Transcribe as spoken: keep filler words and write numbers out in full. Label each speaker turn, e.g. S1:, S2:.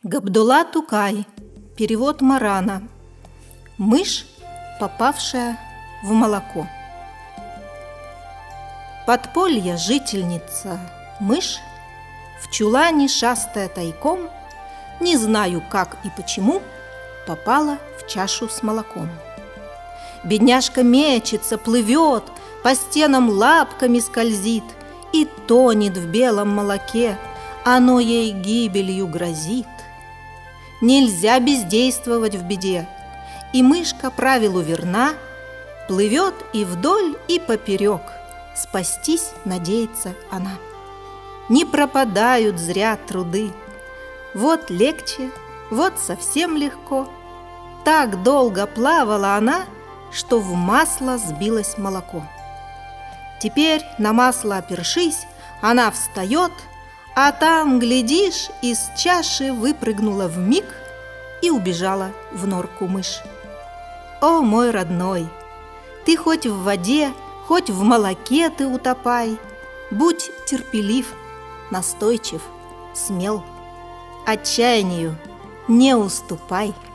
S1: Габдулла Тукай. Перевод Марана. Мышь, попавшая в молоко. Подполья жительница мышь, в чулане шастая тайком, не знаю, как и почему, попала в чашу с молоком. Бедняжка мечется, плывет, по стенам лапками скользит и тонет в белом молоке, оно ей гибелью грозит. Нельзя бездействовать в беде, и мышка правилу верна, плывет и вдоль, и поперек, спастись надеется она. Не пропадают зря труды, вот легче, вот совсем легко. Так долго плавала она, что в масло сбилось молоко. Теперь на масло опершись, она встает, а там, глядишь, из чаши выпрыгнула вмиг и убежала в норку мышь. О, мой родной, ты хоть в воде, хоть в молоке ты утопай, будь терпелив, настойчив, смел, отчаянию не уступай.